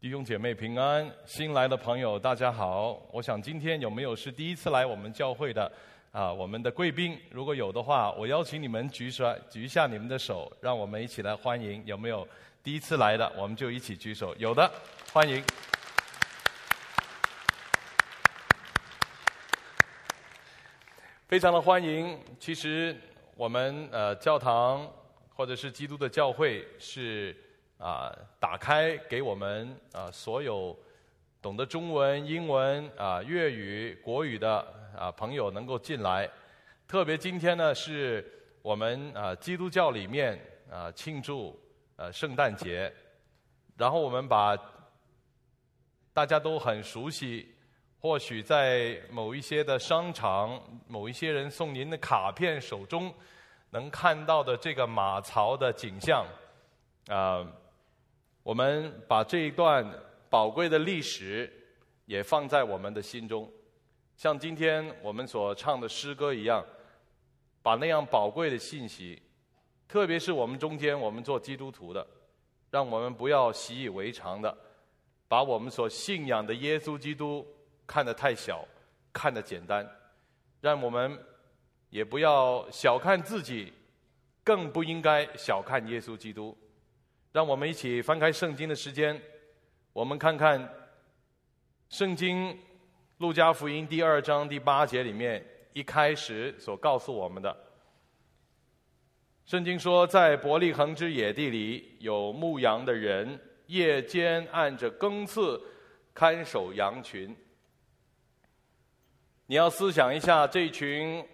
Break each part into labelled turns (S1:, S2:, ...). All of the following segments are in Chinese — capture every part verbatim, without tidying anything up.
S1: 弟兄姐妹平安，新来的朋友大家好。我想今天有没有是第一次来我们教会的啊？我们的贵宾，如果有的话，我邀请你们举手，举一下你们的手，让我们一起来欢迎。有没有第一次来的？我们就一起举手。有的，欢迎。非常的欢迎。其实我们呃教堂或者是基督的教会是。啊，打开给我们啊，所有懂得中文、英文啊、粤语、国语的啊朋友能够进来。特别今天呢，是我们啊基督教里面啊庆祝呃圣诞节，然后我们把大家都很熟悉，或许在某一些的商场、某一些人送您的卡片手中能看到的这个马槽的景象啊。我们把这一段宝贵的历史也放在我们的心中，像今天我们所唱的诗歌一样，把那样宝贵的信息，特别是我们中间我们做基督徒的，让我们不要习以为常的把我们所信仰的耶稣基督看得太小，看得简单，让我们也不要小看自己，更不应该小看耶稣基督。让我们一起翻开圣经的时间，我们看看圣经路加福音第二章第八节里面一开始所告诉我们的。圣经说，在伯利恒之野地里有牧羊的人，夜间按着更次看守羊群。你要思想一下，这群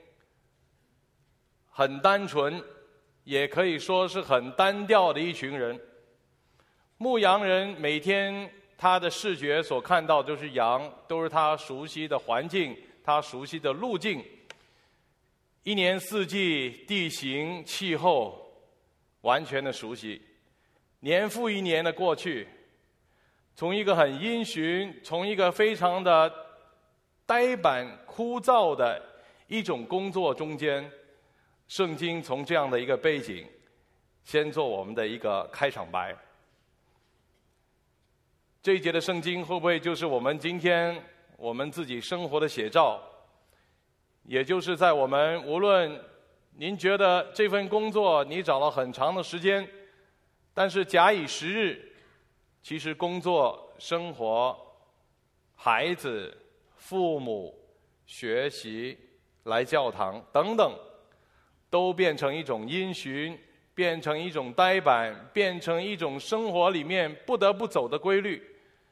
S1: 很单纯也可以说是很单调的一群人。牧羊人每天他的视觉所看到都是羊，都是他熟悉的环境，他熟悉的路径，一年四季地形气候完全的熟悉。年复一年的过去，从一个很阴循，从一个非常的呆板枯燥的一种工作中间，圣经从这样的一个背景先做我们的一个开场白。这一节的圣经会不会就是我们今天我们自己生活的写照？也就是在我们无论您觉得这份工作你找了很长的时间，但是假以时日，其实工作、生活、孩子、父母、学习、来教堂等等，都变成一种因循，变成一种呆板，变成一种生活里面不得不走的规律。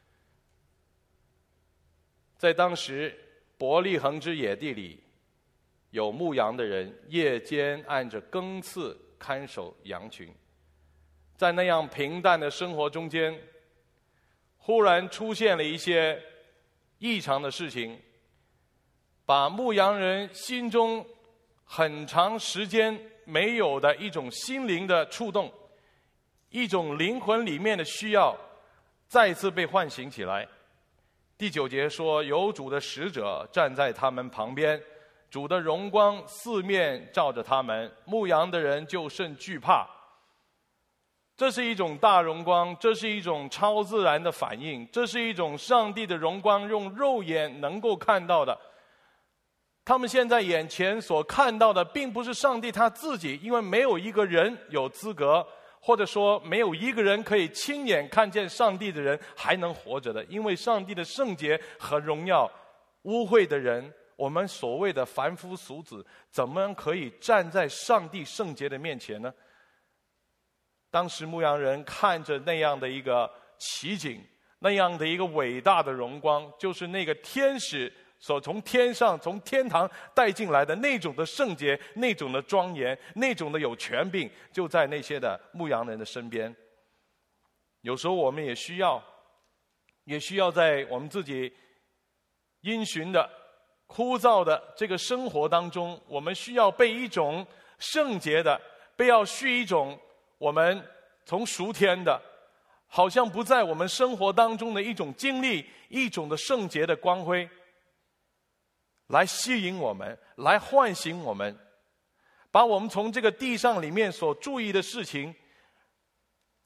S1: 在当时伯利恒之野地里，有牧羊的人夜间按着更次看守羊群。在那样平淡的生活中间，忽然出现了一些异常的事情，把牧羊人心中很长时间没有的一种心灵的触动，一种灵魂里面的需要再次被唤醒起来。第九节说，有主的使者站在他们旁边，主的荣光四面照着他们，牧羊的人就甚惧怕。这是一种大荣光，这是一种超自然的反应，这是一种上帝的荣光用肉眼能够看到的。他们现在眼前所看到的并不是上帝他自己，因为没有一个人有资格，或者说没有一个人可以亲眼看见上帝的人还能活着的，因为上帝的圣洁和荣耀，污秽的人，我们所谓的凡夫俗子，怎么可以站在上帝圣洁的面前呢？当时牧羊人看着那样的一个奇景，那样的一个伟大的荣光，就是那个天使所从天上从天堂带进来的那种的圣洁，那种的庄严，那种的有权柄，就在那些的牧羊人的身边。有时候我们也需要也需要在我们自己因循的枯燥的这个生活当中，我们需要被一种圣洁的，被要续一种我们从属天的，好像不在我们生活当中的一种经历，一种的圣洁的光辉来吸引我们，来唤醒我们，把我们从这个地上里面所注意的事情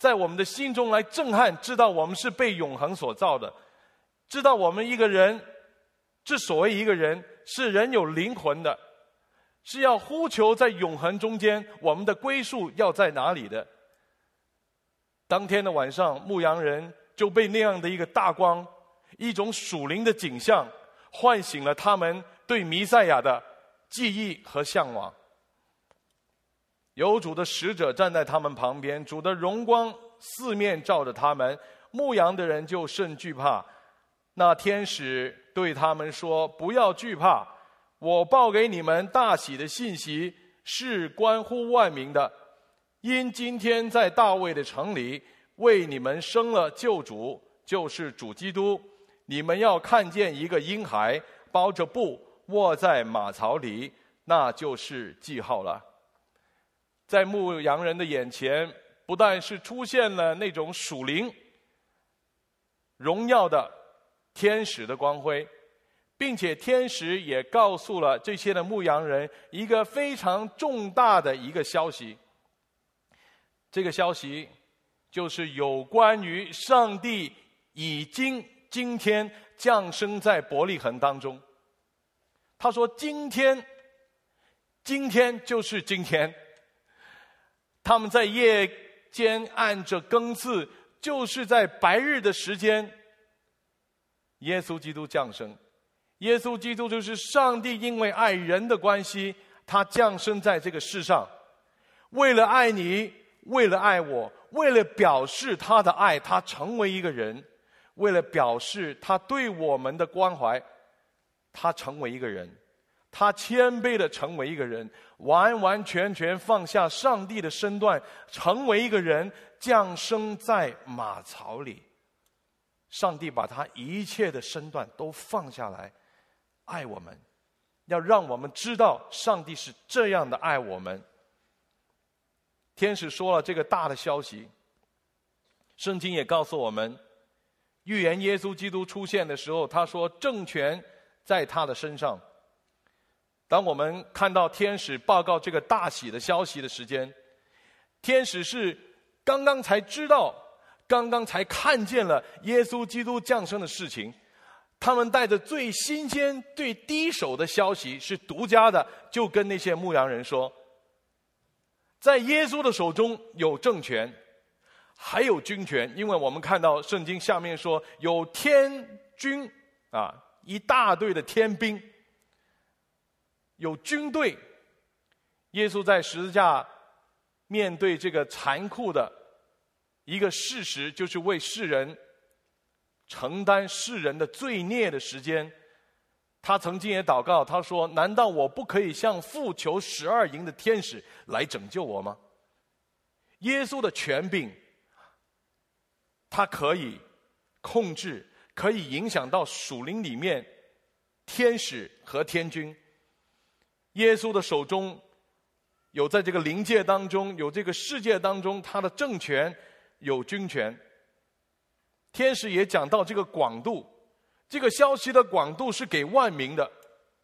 S1: 在我们的心中来震撼，知道我们是被永恒所造的，知道我们一个人之所谓一个人，是人有灵魂的，是要呼求在永恒中间我们的归宿要在哪里的。当天的晚上，牧羊人就被那样的一个大光，一种属灵的景象，唤醒了他们对弥赛亚的记忆和向往。有主的使者站在他们旁边，主的荣光四面照着他们，牧羊的人就甚惧怕。那天使对他们说：不要惧怕，我报给你们大喜的信息，是关乎万民的。因今天在大卫的城里为你们生了救主，就是主基督。你们要看见一个婴孩包着布卧在马槽里，那就是记号了。在牧羊人的眼前，不但是出现了那种属灵荣耀的天使的光辉，并且天使也告诉了这些的牧羊人一个非常重大的一个消息。这个消息就是有关于上帝已经今天降生在伯利恒当中。他说今天今天就是今天，他们在夜间按着更次，就是在白日的时间，耶稣基督降生。耶稣基督就是上帝因为爱人的关系，他降生在这个世上，为了爱你，为了爱我，为了表示他的爱，他成为一个人，为了表示他对我们的关怀，他成为一个人，他谦卑的成为一个人，完完全全放下上帝的身段，成为一个人，降生在马槽里。上帝把他一切的身段都放下来，爱我们，要让我们知道上帝是这样的爱我们。天使说了这个大的消息，圣经也告诉我们，预言耶稣基督出现的时候，他说政权在他的身上。当我们看到天使报告这个大喜的消息的时间，天使是刚刚才知道，刚刚才看见了耶稣基督降生的事情，他们带着最新鲜、最第一手的消息，是独家的，就跟那些牧羊人说，在耶稣的手中有政权，还有军权。因为我们看到圣经下面说有天军啊，一大队的天兵，有军队。耶稣在十字架面对这个残酷的一个事实，就是为世人承担世人的罪孽的时间，他曾经也祷告，他说，难道我不可以向父求十二营的天使来拯救我吗？耶稣的权柄，他可以控制，可以影响到属灵里面天使和天军。耶稣的手中有在这个灵界当中，有这个世界当中，他的政权有军权。天使也讲到这个广度，这个消息的广度是给万民的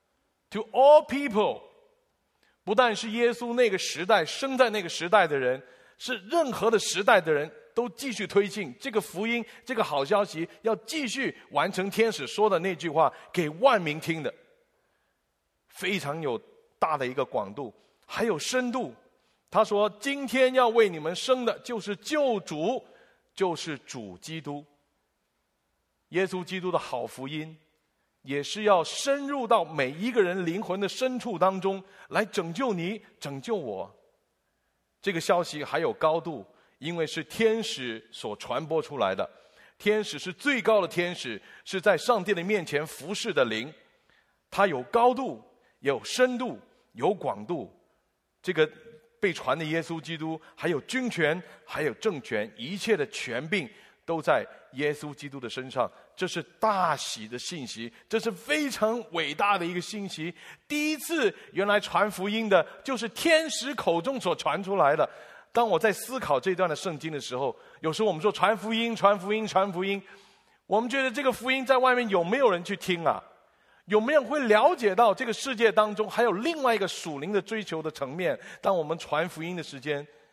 S1: ，to all people， 不但是耶稣那个时代生在那个时代的人，是任何的时代的人都继续推进这个福音，这个好消息要继续完成天使说的那句话，给万民听的，非常有大的一个广度，还有深度。他说今天要为你们生的就是救主，就是主基督。耶稣基督的好福音也是要深入到每一个人灵魂的深处当中来拯救你，拯救我。这个消息还有高度，因为是天使所传播出来的，天使是最高的天使，是在上帝的面前服侍的灵，它有高度，有深度，有广度。这个被传的耶稣基督还有军权，还有政权，一切的权柄都在耶稣基督的身上。这是大喜的信息，这是非常伟大的一个信息。第一次原来传福音的就是天使口中所传出来的。当我在思考这段的圣经的时候，有时候我们说传福音传福音传福音，我们觉得这个福音在外面有没有人去听啊？有没有人会了解到这个世界当中还有另外一个属灵的追求的层面？当我们传福音的时间，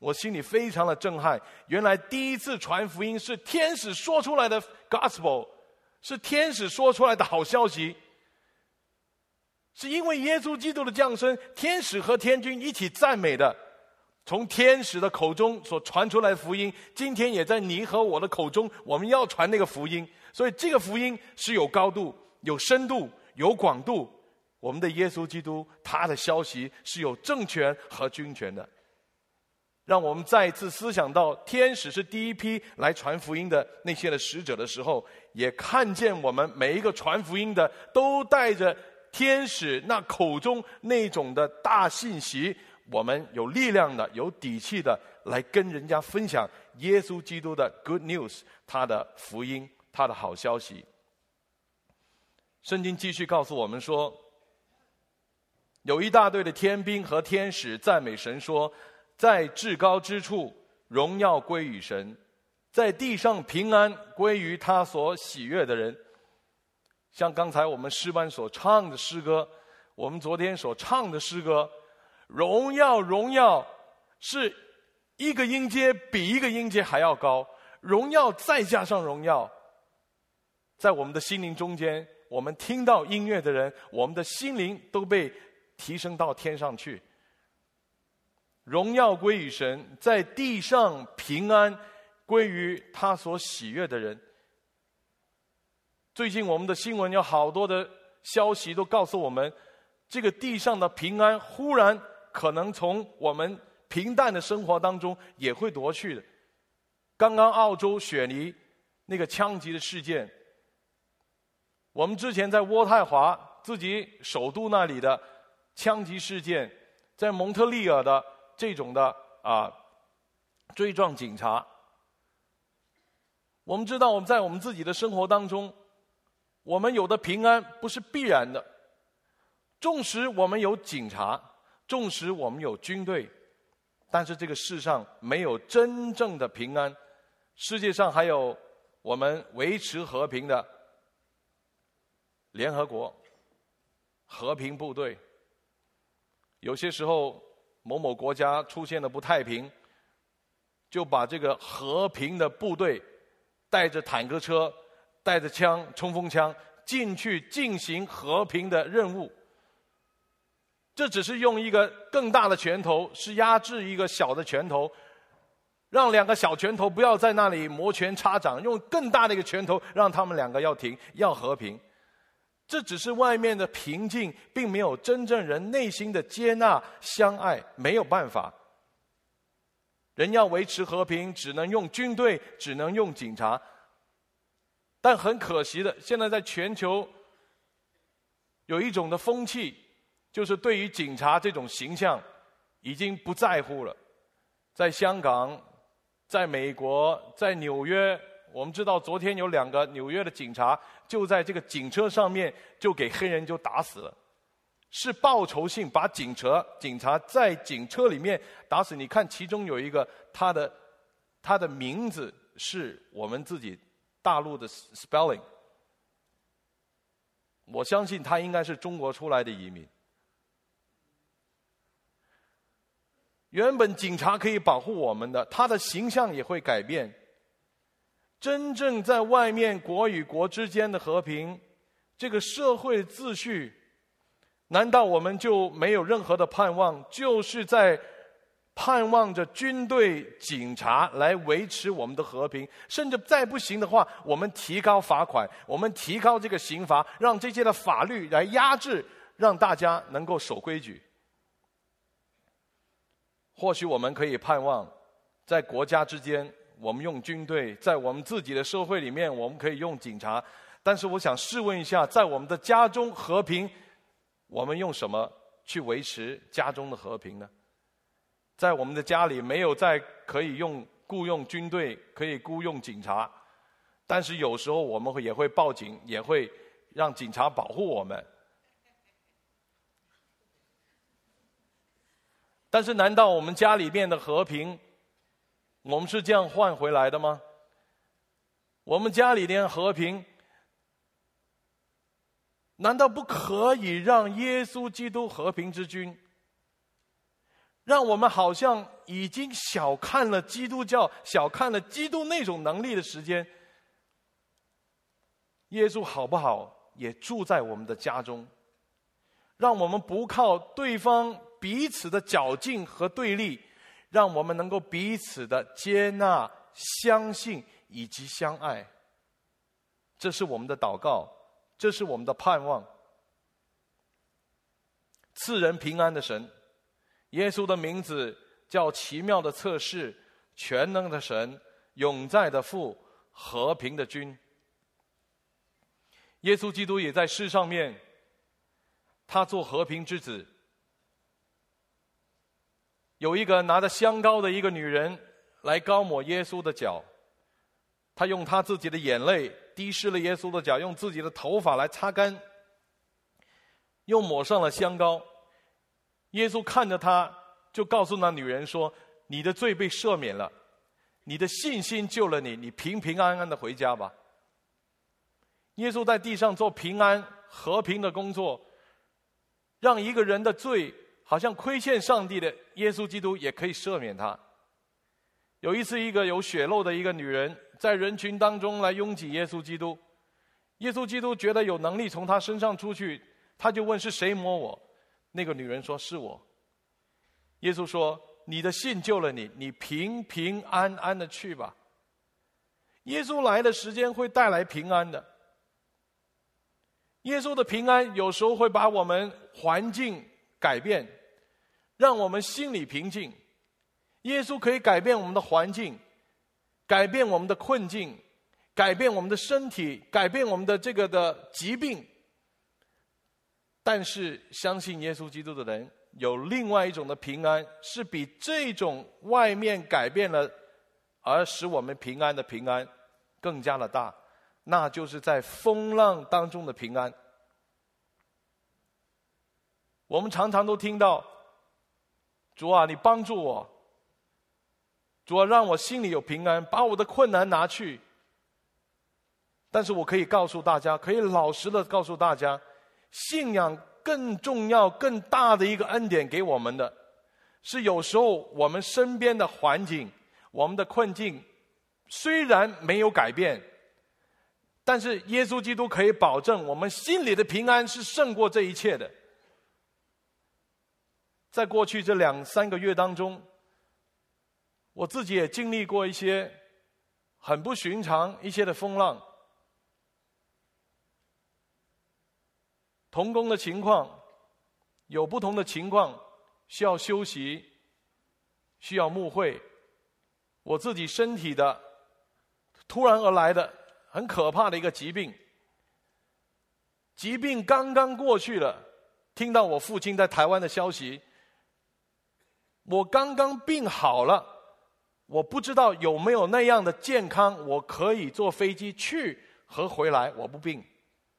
S1: 我心里非常的震撼。原来第一次传福音是天使说出来的 gospel， 是天使说出来的好消息。是因为耶稣基督的降生，天使和天君一起赞美的，从天使的口中所传出来的福音，今天也在你和我的口中，我们要传那个福音。所以这个福音是有高度、有深度、有广度。我们的耶稣基督，他的消息是有政权和军权的。让我们再一次思想到天使是第一批来传福音的那些的使者的时候，也看见我们每一个传福音的都带着天使那口中那种的大信息，我们有力量的、有底气的来跟人家分享耶稣基督的 good news， 他的福音，他的好消息。圣经继续告诉我们说，有一大队的天兵和天使赞美神说，在至高之处荣耀归于神，在地上平安归于他所喜悦的人。像刚才我们诗班所唱的诗歌，我们昨天所唱的诗歌，荣耀荣耀是一个音阶比一个音阶还要高，荣耀再加上荣耀。在我们的心灵中间，我们听到音乐的人，我们的心灵都被提升到天上去。荣耀归于神，在地上平安归于他所喜悦的人。最近我们的新闻有好多的消息都告诉我们，这个地上的平安忽然可能从我们平淡的生活当中也会夺去的。刚刚澳洲雪梨那个枪击的事件，我们之前在渥太华自己首都那里的枪击事件，在蒙特利尔的这种的啊追撞警察，我们知道我们在我们自己的生活当中，我们有的平安不是必然的。纵使我们有警察，纵使我们有军队，但是这个世上没有真正的平安。世界上还有我们维持和平的联合国和平部队。有些时候某某国家出现了不太平，就把这个和平的部队带着坦克车，带着枪、冲锋枪进去进行和平的任务。这只是用一个更大的拳头，是压制一个小的拳头，让两个小拳头不要在那里摩拳擦掌，用更大的一个拳头让他们两个要停，要和平。这只是外面的平静，并没有真正人内心的接纳、相爱，没有办法。人要维持和平，只能用军队，只能用警察。但很可惜的，现在在全球有一种的风气，就是对于警察这种形象已经不在乎了。在香港，在美国，在纽约，我们知道昨天有两个纽约的警察就在这个警车上面就给黑人就打死了，是报仇性把警车警察在警车里面打死。你看其中有一个，他的他的名字是我们自己大陆的 spelling， 我相信他应该是中国出来的移民。原本警察可以保护我们的，他的形象也会改变。真正在外面国与国之间的和平，这个社会秩序，难道我们就没有任何的盼望？就是在盼望着军队、警察来维持我们的和平，甚至再不行的话，我们提高罚款，我们提高这个刑罚，让这些的法律来压制，让大家能够守规矩。或许我们可以盼望，在国家之间，我们用军队；在我们自己的社会里面，我们可以用警察。但是我想试问一下，在我们的家中和平，我们用什么去维持家中的和平呢？在我们的家里没有再可以用雇佣军队，可以雇佣警察，但是有时候我们会也会报警，也会让警察保护我们。但是难道我们家里面的和平，我们是这样换回来的吗？我们家里面和平，难道不可以让耶稣基督和平之君让我们好像已经小看了基督教，小看了基督那种能力的时间。耶稣好不好也住在我们的家中，让我们不靠对方彼此的较劲和对立，让我们能够彼此的接纳、相信以及相爱。这是我们的祷告，这是我们的盼望。赐人平安的神，耶稣的名字叫奇妙的策士，全能的神，永在的父，和平的君。耶稣基督也在世上面，他做和平之子。有一个拿着香膏的一个女人来膏抹耶稣的脚，她用她自己的眼泪滴湿了耶稣的脚，用自己的头发来擦干，又抹上了香膏。耶稣看着她，就告诉那女人说：你的罪被赦免了，你的信心救了你，你平平安安的回家吧。耶稣在地上做平安和平的工作，让一个人的罪好像亏欠上帝的耶稣基督也可以赦免他。有一次，一个有血漏的一个女人在人群当中来拥挤耶稣基督，耶稣基督觉得有能力从她身上出去，他就问是谁摸我。那个女人说是我。耶稣说你的信救了你，你平平安安的去吧。耶稣来的时间会带来平安的。耶稣的平安有时候会把我们环境改变，让我们心里平静。耶稣可以改变我们的环境，改变我们的困境，改变我们的身体，改变我们的这个的疾病。但是相信耶稣基督的人有另外一种的平安，是比这种外面改变了而使我们平安的平安更加的大，那就是在风浪当中的平安。我们常常都听到，主啊，你帮助我，主啊，让我心里有平安，把我的困难拿去。但是我可以告诉大家，可以老实的告诉大家，信仰更重要更大的一个恩典给我们的是，有时候我们身边的环境，我们的困境虽然没有改变，但是耶稣基督可以保证我们心里的平安是胜过这一切的。在过去这两三个月当中，我自己也经历过一些很不寻常一些的风浪。同工的情况有不同的情况，需要休息，需要牧会。我自己身体的突然而来的很可怕的一个疾病，疾病刚刚过去了，听到我父亲在台湾的消息，我刚刚病好了，我不知道有没有那样的健康，我可以坐飞机去和回来，我不病。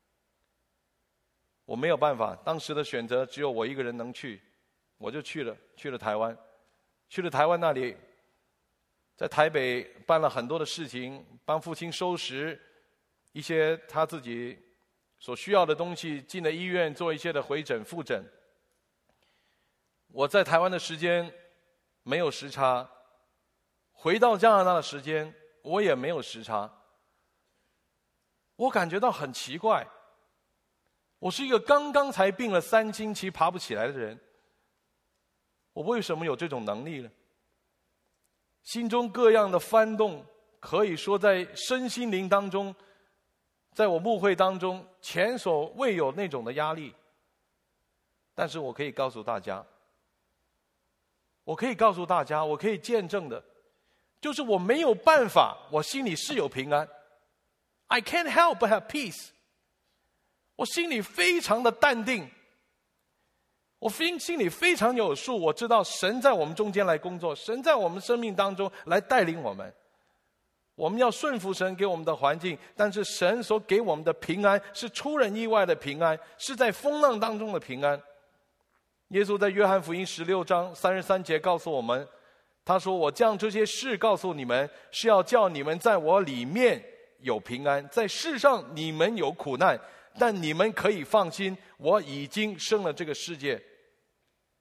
S1: 我没有办法，当时的选择只有我一个人能去，我就去了，去了台湾。去了台湾那里，在台北办了很多的事情，帮父亲收拾一些他自己所需要的东西，进了医院做一些的回诊复诊。我在台湾的时间没有时差，回到加拿大的时间我也没有时差。我感觉到很奇怪，我是一个刚刚才病了三星期爬不起来的人，我为什么有这种能力呢？心中各样的翻动，可以说在身心灵当中，在我牧会当中前所未有那种的压力。但是我可以告诉大家，我可以告诉大家，我可以见证的，就是我没有办法，我心里是有平安。I can't help but have peace。我心里非常的淡定，我心里非常有数，我知道神在我们中间来工作，神在我们生命当中来带领我们。我们要顺服神给我们的环境，但是神所给我们的平安是出人意外的平安，是在风浪当中的平安。耶稣在约翰福音十六章三十三节告诉我们，他说，我将这些事告诉你们，是要叫你们在我里面有平安，在世上你们有苦难，但你们可以放心，我已经胜了这个世界。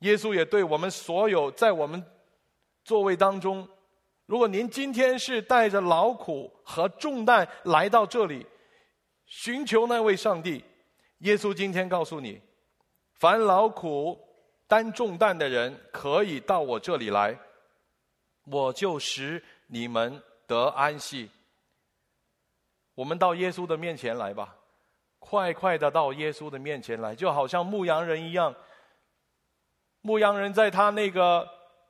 S1: 耶稣也对我们所有在我们座位当中，如果您今天是带着劳苦和重担来到这里，寻求那位上帝，耶稣今天告诉你，凡劳苦担重担的人可以到我这里来，我就使你们得安息。我们到耶稣的面前来吧，快快的到耶稣的面前来，就好像牧羊人一样。牧羊人在他那个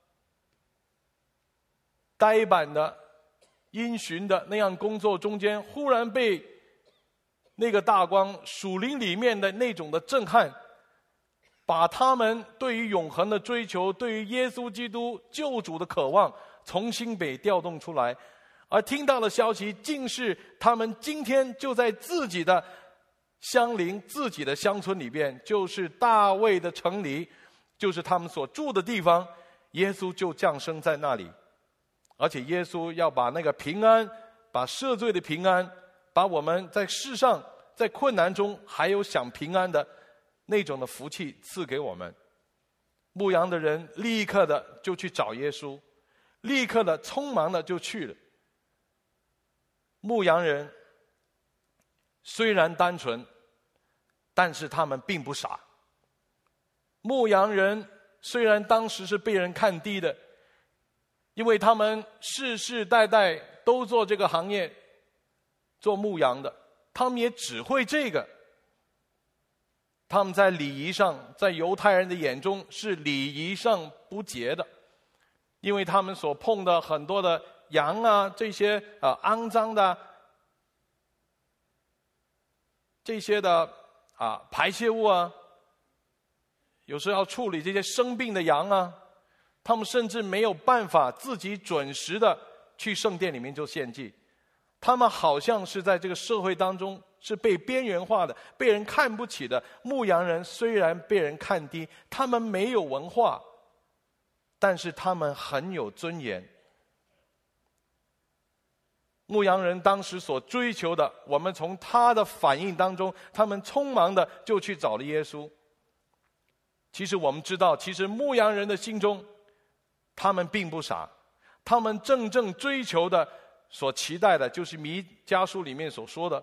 S1: 呆板的因循的那样工作中间，忽然被那个大光属灵里面的那种的震撼，把他们对于永恒的追求，对于耶稣基督救主的渴望重新被调动出来。而听到的消息竟是他们今天就在自己的乡邻，自己的乡村里边，就是大卫的城里，就是他们所住的地方，耶稣就降生在那里。而且耶稣要把那个平安，把赦罪的平安，把我们在世上在困难中还有享平安的那种的福气赐给我们。牧羊的人立刻的就去找耶稣，立刻的匆忙的就去了。牧羊人虽然单纯，但是他们并不傻。牧羊人虽然当时是被人看低的，因为他们世世代代都做这个行业，做牧羊的，他们也只会这个。他们在礼仪上，在犹太人的眼中是礼仪上不洁的，因为他们所碰的很多的羊啊，这些呃肮脏的这些的啊排泄物啊，有时候要处理这些生病的羊啊，他们甚至没有办法自己准时的去圣殿里面就献祭。他们好像是在这个社会当中是被边缘化的，被人看不起的。牧羊人虽然被人看低，他们没有文化，但是他们很有尊严。牧羊人当时所追求的，我们从他的反应当中，他们匆忙的就去找了耶稣。其实我们知道，其实牧羊人的心中，他们并不傻，他们真正追求的所期待的就是弥迦书里面所说的。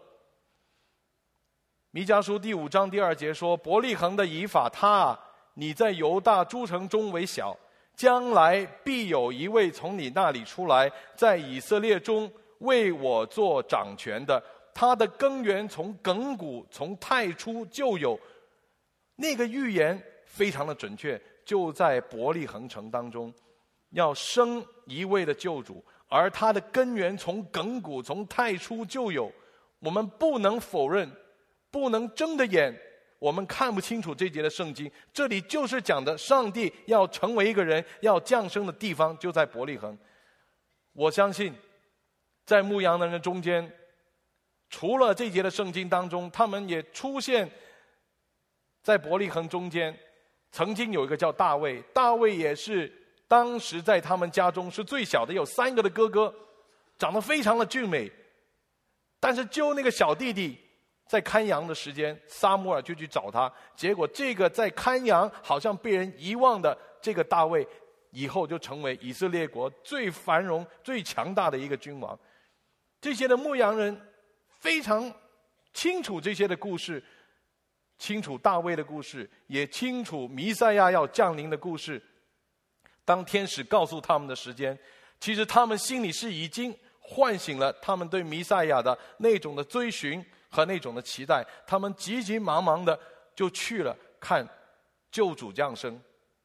S1: 弥迦书第五章第二节说，伯利恒的以法他啊，你在犹大诸城中为小，将来必有一位从你那里出来，在以色列中为我做掌权的，他的根源从亘古从太初就有。那个预言非常的准确，就在伯利恒城当中，要生一位的救主，而他的根源从亘古从太初就有。我们不能否认，不能睁着眼我们看不清楚这节的圣经。这里就是讲的上帝要成为一个人，要降生的地方就在伯利恒。我相信在牧羊人的中间，除了这节的圣经当中，他们也出现在伯利恒中间。曾经有一个叫大卫，大卫也是当时在他们家中是最小的，有三个的哥哥，长得非常的俊美。但是就那个小弟弟在看羊的时间，撒母耳就去找他，结果这个在看羊好像被人遗忘的这个大卫，以后就成为以色列国最繁荣最强大的一个君王。这些的牧羊人非常清楚这些的故事，清楚大卫的故事，也清楚弥赛亚要降临的故事。当天使告诉他们的时间，其实他们心里是已经唤醒了他们对弥赛亚的那种的追寻和那种的期待，他们急急忙忙的就去了看救主降生。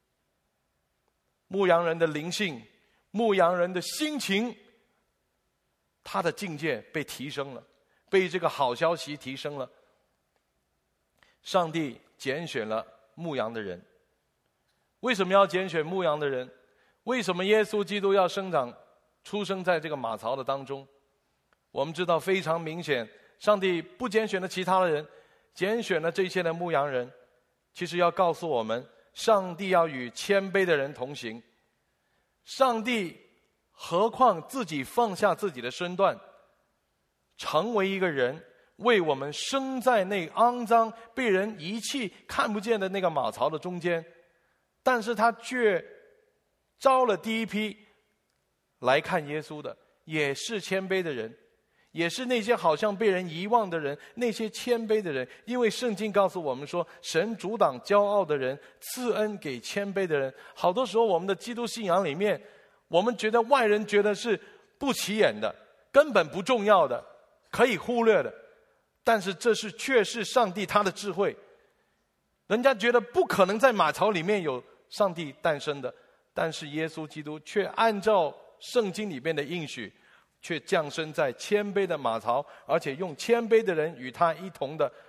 S1: 牧羊人的灵性，牧羊人的心情，他的境界被提升了，被这个好消息提升了。上帝拣选了牧羊的人。为什么要拣选牧羊的人？为什么耶稣基督要生长出生在这个马槽的当中？我们知道非常明显，上帝不拣选了其他的人，拣选了这些的牧羊人，其实要告诉我们，上帝要与谦卑的人同行。上帝何况自己放下自己的身段，成为一个人，为我们生在那肮脏被人遗弃看不见的那个马槽的中间。 但是他却招了第一批来看耶稣的，也是谦卑的人，也是那些好像被人遗忘的人，那些谦卑的人。因为圣经告诉我们说，神阻挡骄傲的人，赐恩给谦卑的人。好多时候我们的基督信仰里面，我们觉得外人觉得是不起眼的，根本不重要的，可以忽略的，但是这是却是上帝他的智慧。人家觉得不可能在马槽里面有上帝诞生的，但是耶稣基督却按照圣经里面的应许，却降生在谦卑的马槽，而且用谦卑的人与他一同的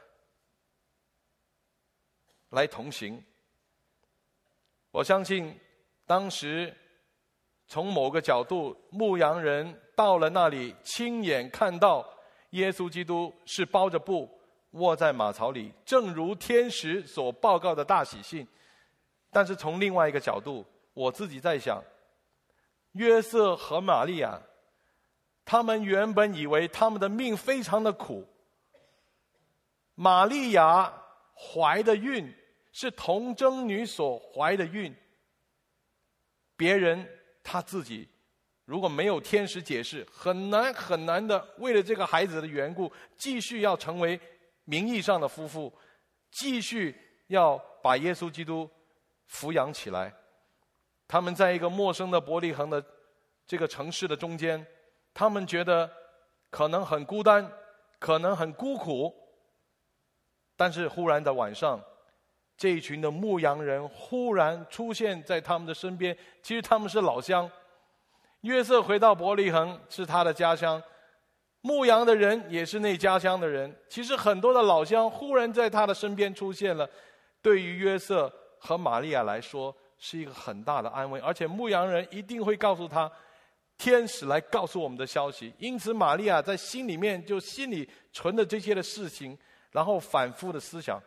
S1: 来同行。我相信当时从某个角度，牧羊人到了那里，亲眼看到耶稣基督是包着布卧在马槽里，正如天使所报告的大喜讯。但是从另外一个角度，我自己在想，约瑟和玛利亚，他们原本以为他们的命非常的苦。玛利亚怀的孕是童贞女所怀的孕，别人他自己如果没有天使解释，很难很难的为了这个孩子的缘故，继续要成为名义上的夫妇，继续要把耶稣基督抚养起来。他们在一个陌生的伯利恒的这个城市的中间，他们觉得可能很孤单，可能很孤苦。但是忽然的晚上，这一群的牧羊人忽然出现在他们的身边。其实他们是老乡，约瑟回到伯利恒是他的家乡，牧羊的人也是那家乡的人。其实很多的老乡忽然在他的身边出现了，对于约瑟和玛利亚来说是一个很大的安慰。而且牧羊人一定会告诉他天使来告诉我们的消息，因此玛利亚在心里面就心里存着这些的事情，然后反复的思想，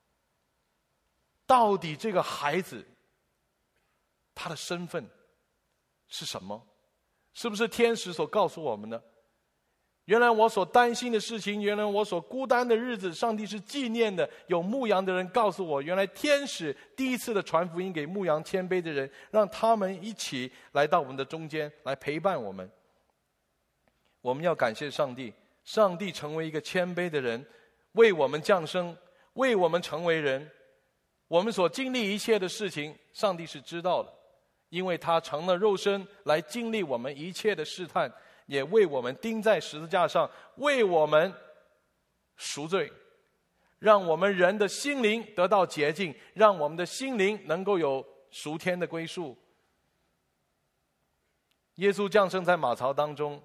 S1: 到底这个孩子他的身份是什么？是不是天使所告诉我们的？原来我所担心的事情，原来我所孤单的日子，上帝是纪念的。有牧羊的人告诉我，原来天使第一次的传福音给牧羊谦卑的人，让他们一起来到我们的中间，来陪伴我们。我们要感谢上帝，上帝成为一个谦卑的人，为我们降生，为我们成为人。我们所经历一切的事情，上帝是知道的，因为他成了肉身来经历我们一切的试探，也为我们钉在十字架上，为我们赎罪，让我们人的心灵得到洁净，让我们的心灵能够有赎天的归宿。耶稣降生在马槽当中，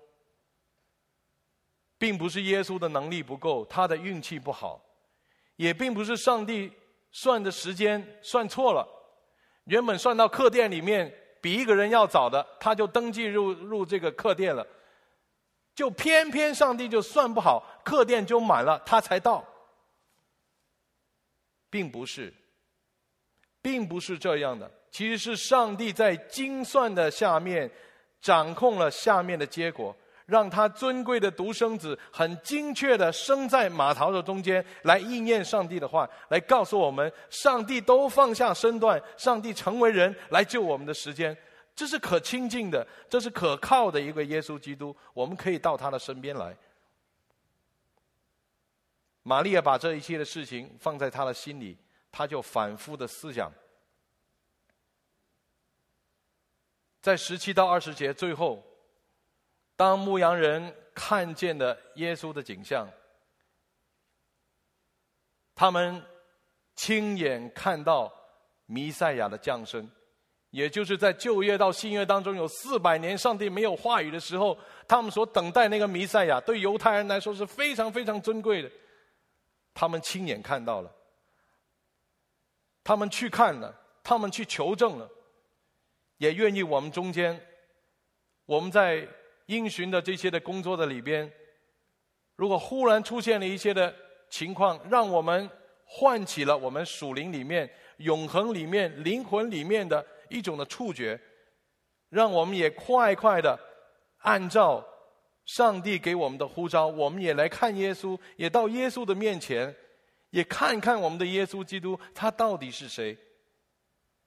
S1: 并不是耶稣的能力不够，他的运气不好，也并不是上帝算的时间算错了，原本算到客店里面比一个人要早的，他就登记入入这个客店了，就偏偏上帝就算不好，客店就满了，他才到。并不是，并不是这样的，其实是上帝在精算的下面掌控了下面的结果，让他尊贵的独生子很精确的生在马槽的中间，来应验上帝的话，来告诉我们上帝都放下身段，上帝成为人来救我们的时间。这是可亲近的，这是可靠的一个耶稣基督，我们可以到他的身边来。玛利亚把这一切的事情放在他的心里，他就反复的思想。在十七到二十节最后，当牧羊人看见了耶稣的景象，他们亲眼看到弥赛亚的降生，也就是在旧约到新约当中有四百年上帝没有话语的时候，他们所等待那个弥赛亚，对犹太人来说是非常非常尊贵的。他们亲眼看到了，他们去看了，他们去求证了，也愿意我们中间，我们在因循的这些的工作的里边，如果忽然出现了一些的情况，让我们唤起了我们属灵里面、永恒里面、灵魂里面的一种的触觉，让我们也快快的按照上帝给我们的呼召，我们也来看耶稣，也到耶稣的面前，也看看我们的耶稣基督，他到底是谁？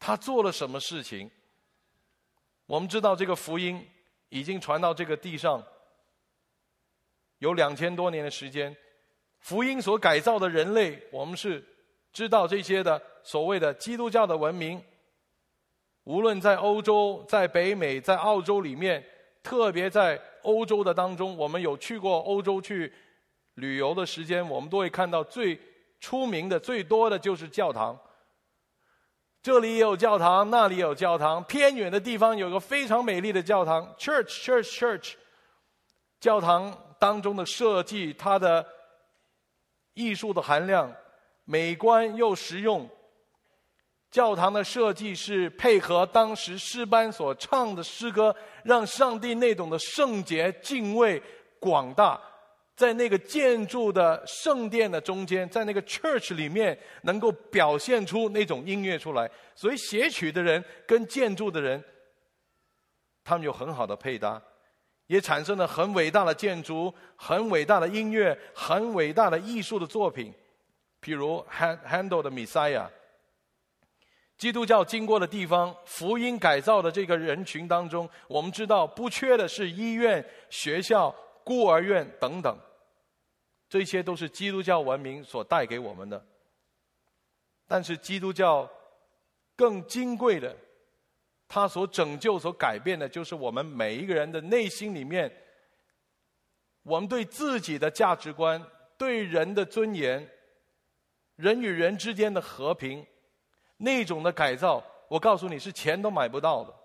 S1: 他做了什么事情。我们知道这个福音已经传到这个地上有两千多年的时间，福音所改造的人类，我们是知道这些的所谓的基督教的文明，无论在欧洲、在北美、在澳洲里面，特别在欧洲的当中，我们有去过欧洲去旅游的时间，我们都会看到最出名的、最多的就是教堂。这里也有教堂，那里也有教堂，偏远的地方有个非常美丽的教堂 ，church church church。教堂当中的设计，它的艺术的含量，美观又实用。教堂的设计是配合当时诗班所唱的诗歌，让上帝那种的圣洁、敬畏、广大，在那个建筑的圣殿的中间，在那个 church 里面，能够表现出那种音乐出来。所以写曲的人跟建筑的人，他们有很好的配搭，也产生了很伟大的建筑、很伟大的音乐、很伟大的艺术的作品。譬如 Handel 的 Messiah。基督教经过的地方，福音改造的这个人群当中，我们知道不缺的是医院、学校、孤儿院等等，这些都是基督教文明所带给我们的。但是基督教更金贵的，它所拯救、所改变的，就是我们每一个人的内心里面，我们对自己的价值观、对人的尊严、人与人之间的和平，那种的改造，我告诉你是钱都买不到的。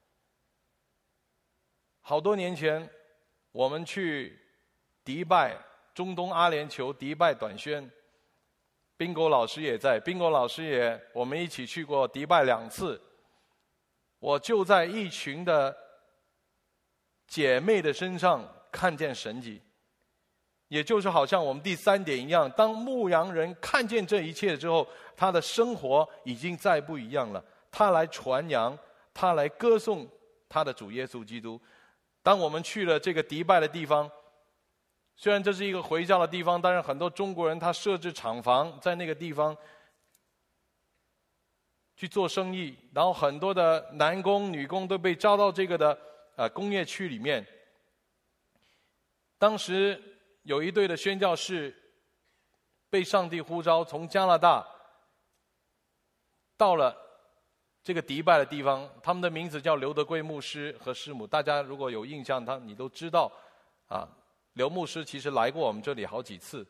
S1: 好多年前，我们去迪拜，中东阿联酋迪拜短宣，宾果老师也在，宾果老师也，我们一起去过迪拜两次。我就在一群的姐妹的身上看见神迹，也就是好像我们第三点一样，当牧羊人看见这一切之后，他的生活已经再不一样了。他来传扬，他来歌颂他的主耶稣基督。当我们去了这个迪拜的地方，虽然这是一个回教的地方，但是很多中国人他设置厂房在那个地方去做生意，然后很多的男工女工都被招到这个的呃工业区里面。当时有一对的宣教士被上帝呼召，从加拿大到了这个迪拜的地方，他们的名字叫刘德贵牧师和师母。大家如果有印象，他你都知道啊，刘牧师其实来过我们这里好几次。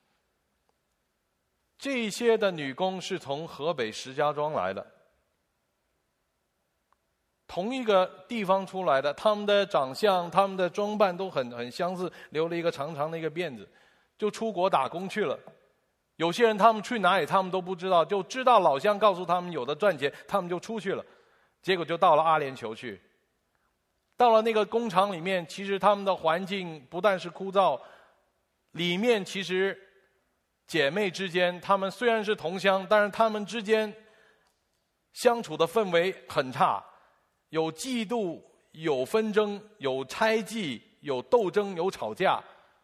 S1: 这些的女工是从河北石家庄来的，同一个地方出来的，他们的长相、他们的装扮都很很相似，留了一个长长的一个辫子，就出国打工去了。有些人他们去哪里他们都不知道，就知道老乡告诉他们有的赚钱，他们就出去了，结果就到了阿联酋去。到了那个工厂里面，其实他们的环境不但是枯燥，里面其实姐妹之间，她们虽然是同乡，但是她们之间相处的氛围很差，有嫉妒，有纷争，有猜忌，有斗争，有吵架，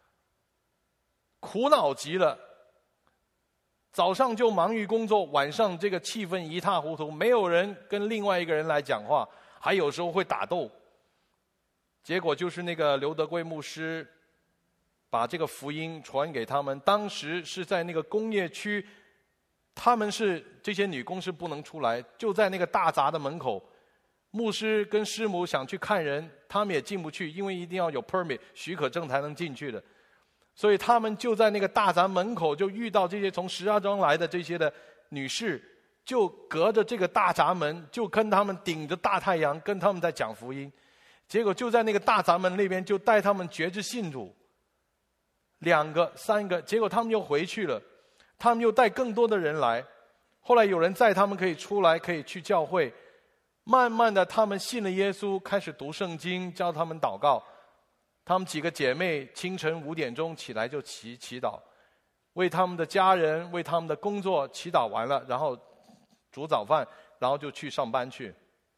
S1: 苦恼极了。早上就忙于工作，晚上这个气氛一塌糊涂，没有人跟另外一个人来讲话，还有时候会打斗。结果就是那个刘德贵牧师把这个福音传给他们。当时是在那个工业区，他们是这些女工是不能出来，就在那个大闸的门口。牧师跟师母想去看人，他们也进不去，因为一定要有 permit 许可证才能进去的。所以他们就在那个大闸门口就遇到这些从石家庄来的这些的女士，就隔着这个大闸门，就跟他们顶着大太阳跟他们在讲福音。结果就在那个大闸门那边就带他们决志信主，两个三个，结果他们又回去了，他们又带更多的人来。后来有人载他们可以出来，可以去教会。慢慢的他们信了耶稣，开始读圣经，教他们祷告。他们几个姐妹清晨五点钟起来就祈祈祷，为他们的家人、为他们的工作祈祷完了，然后煮早饭，然后就去上班去。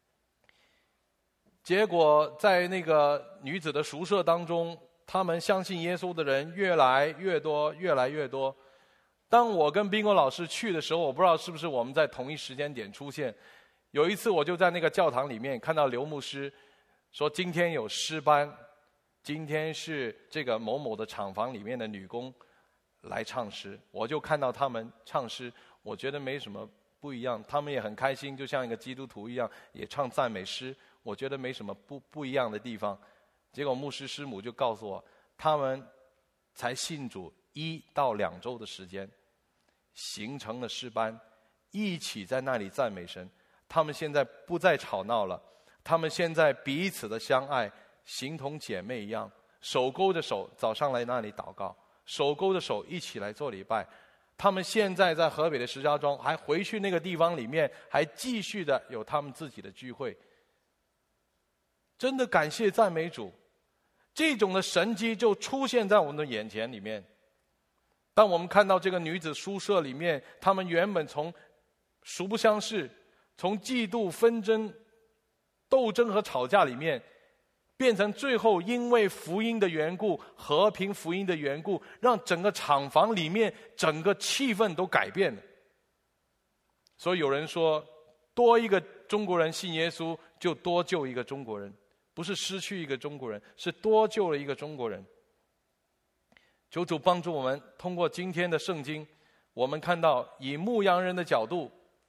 S1: 结果在那个女子的宿舍当中，他们相信耶稣的人越来越多，越来越多。当我跟宾果老师去的时候，我不知道是不是我们在同一时间点出现， 有一次我就在那个教堂里面看到刘牧师说，今天有诗班，今天是这个某某的厂房里面的女工来唱诗，我就看到他们唱诗，我觉得没什么不一样，他们也很开心，就像一个基督徒一样，也唱赞美诗，我觉得没什么不不一样的地方。结果牧师师母就告诉我，他们才信主一到两周的时间，形成了诗班，一起在那里赞美神。他们现在不再吵闹了，他们现在彼此的相爱，形同姐妹一样，手勾着手早上来那里祷告，手勾着手一起来做礼拜。他们现在在河北的石家庄，还回去那个地方里面，还继续的有他们自己的聚会。真的感谢赞美主，这种的神迹就出现在我们的眼前里面。当我们看到这个女子宿舍里面，他们原本从殊不相识，从嫉妒纷争斗争和吵架里面，变成最后因为福音的缘故，和平福音的缘故，让整个厂房里面整个气氛都改变了。所以有人说，多一个中国人信耶稣，就多救一个中国人，不是失去一个中国人，是多救了一个中国人。求主帮助我们，通过今天的圣经，我们看到以牧羊人的角度，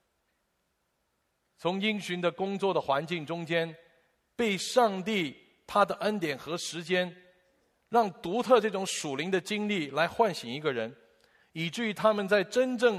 S1: 从因循的工作的环境中间，被上帝他的恩典和时间，让独特这种属灵的经历来唤醒一个人，以至于他们在真正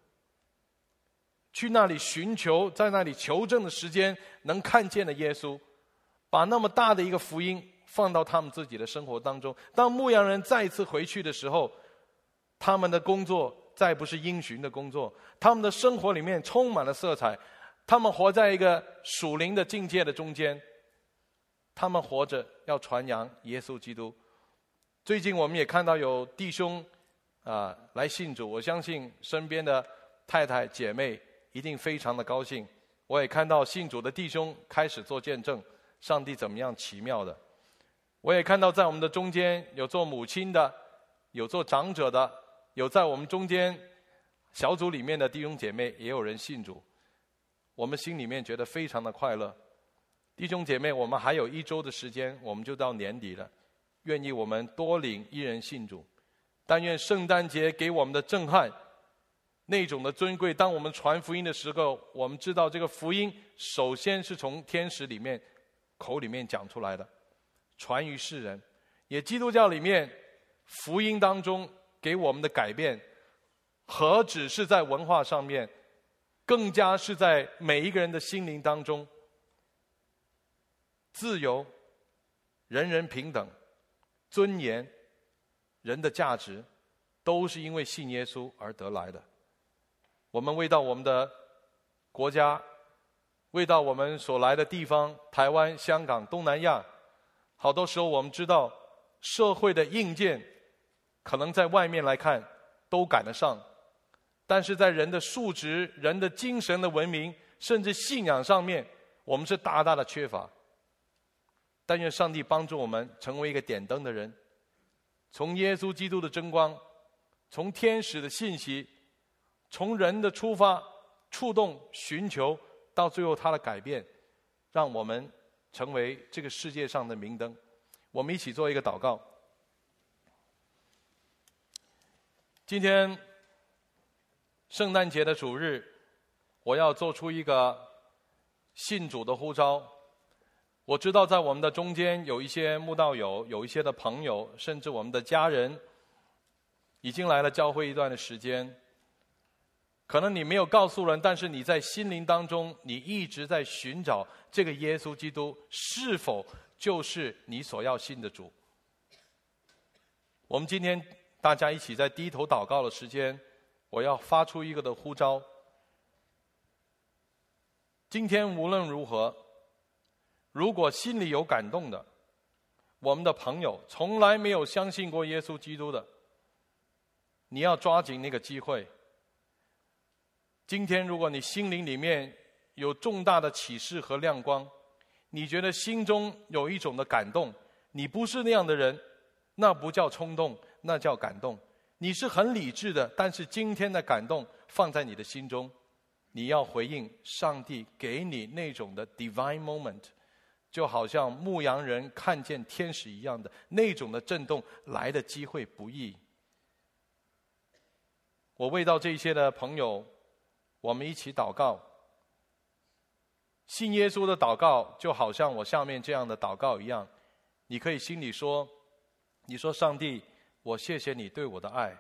S1: 去那里寻求，在那里求证的时间，能看见了耶稣，把那么大的一个福音放到他们自己的生活当中。当牧羊人再次回去的时候，他们的工作再不是因循的工作，他们的生活里面充满了色彩，他们活在一个属灵的境界的中间，他们活着要传扬耶稣基督。最近我们也看到有弟兄啊、呃、来信主，我相信身边的太太姐妹一定非常的高兴。我也看到信主的弟兄开始做见证，上帝怎么样奇妙的。我也看到在我们的中间有做母亲的，有做长者的，有在我们中间小组里面的弟兄姐妹也有人信主，我们心里面觉得非常的快乐。弟兄姐妹，我们还有一周的时间，我们就到年底了，愿意我们多领一人信主。但愿圣诞节给我们的震撼，那种的尊贵，当我们传福音的时候，我们知道这个福音首先是从天使里面口里面讲出来的，传于世人。也基督教里面福音当中给我们的改变，何止是在文化上面，更加是在每一个人的心灵当中。自由，人人平等，尊严，人的价值，都是因为信耶稣而得来的。我们为到我们的国家，为到我们所来的地方，台湾、香港、东南亚，好多时候我们知道社会的硬件可能在外面来看都赶得上，但是在人的素质、人的精神的文明，甚至信仰上面，我们是大大的缺乏。但愿上帝帮助我们成为一个点灯的人，从耶稣基督的真光，从天使的信息，从人的出发、触动、寻求，到最后他的改变，让我们成为这个世界上的明灯。我们一起做一个祷告。今天圣诞节的主日，我要做出一个信主的呼召。我知道在我们的中间有一些慕道友，有一些的朋友，甚至我们的家人已经来了教会一段的时间。可能你没有告诉人，但是你在心灵当中，你一直在寻找这个耶稣基督是否就是你所要信的主。我们今天大家一起在低头祷告的时间，我要发出一个的呼召。今天无论如何，如果心里有感动的，我们的朋友从来没有相信过耶稣基督的，你要抓紧那个机会。今天如果你心灵里面有重大的启示和亮光，你觉得心中有一种的感动，你不是那样的人，那不叫冲动，那叫感动。你是很理智的，但是今天的感动放在你的心中， 你要回应上帝给你那种的 divine moment， 就好像牧羊人看见天使一样的那种的震动来的机会不易。我为到这些的朋友，我们一起祷告。信耶稣的祷告就好像我下面这样的祷告一样，你可以心里说，你说上帝，我谢谢你对我的爱。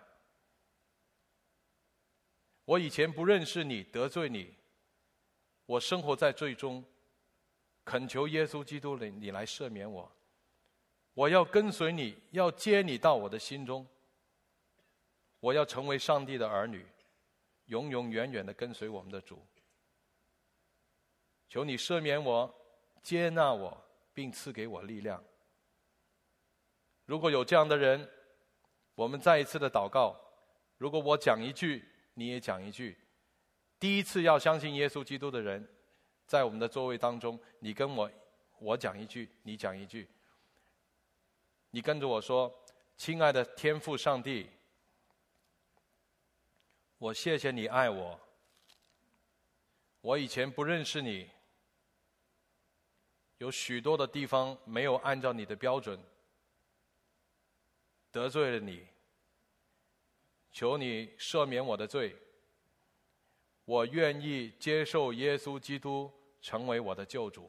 S1: 我以前不认识你，得罪你，我生活在罪中，恳求耶稣基督你来赦免我。我要跟随你，要接你到我的心中。我要成为上帝的儿女，永永远远地跟随我们的主。求你赦免我，接纳我，并赐给我力量。如果有这样的人，我们再一次的祷告。如果我讲一句，你也讲一句。第一次要相信耶稣基督的人，在我们的座位当中，你跟我，我讲一句，你讲一句。你跟着我说：亲爱的天父上帝，我谢谢你爱我。我以前不认识你，有许多的地方没有按照你的标准，得罪了你。求你赦免我的罪。我愿意接受耶稣基督成为我的救主，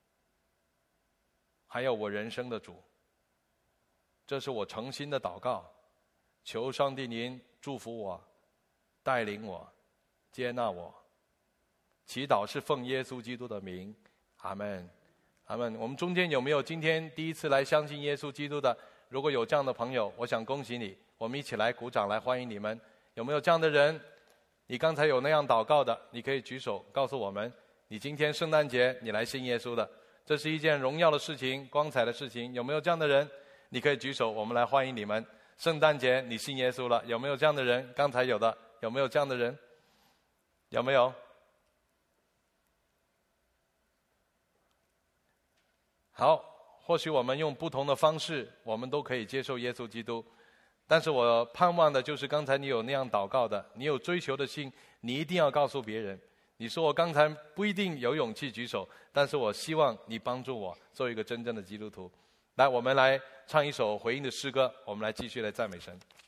S1: 还有我人生的主。这是我诚心的祷告，求上帝您祝福我，带领我，接纳我。祈祷是奉耶稣基督的名，阿们，阿们。我们中间有没有今天第一次来相信耶稣基督的？如果有这样的朋友，我想恭喜你，我们一起来鼓掌来欢迎你们。有没有这样的人？你刚才有那样祷告的，你可以举手告诉我们，你今天圣诞节你来信耶稣的，这是一件荣耀的事情，光彩的事情。有没有这样的人？你可以举手，我们来欢迎你们。圣诞节你信耶稣了，有没有这样的人？刚才有的，有没有这样的人？有没有？好，或许我们用不同的方式，我们都可以接受耶稣基督。但是我盼望的就是刚才你有那样祷告的，你有追求的心，你一定要告诉别人。你说我刚才不一定有勇气举手，但是我希望你帮助我做一个真正的基督徒。来，我们来唱一首回应的诗歌，我们来继续来赞美神。